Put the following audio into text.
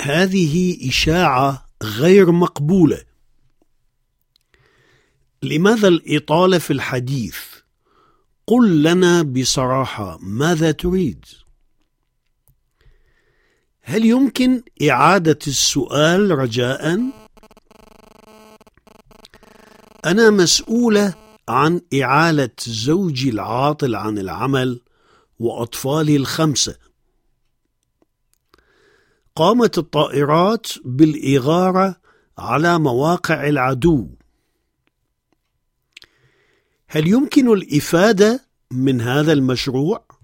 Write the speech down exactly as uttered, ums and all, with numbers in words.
هذه إشاعة غير مقبولة. لماذا الإطالة في الحديث؟ قل لنا بصراحة ماذا تريد؟ هل يمكن إعادة السؤال رجاءً؟ أنا مسؤولة عن إعالة زوجي العاطل عن العمل وأطفالي الخمسة. قامت الطائرات بالإغارة على مواقع العدو. هل يمكن الإفادة من هذا المشروع؟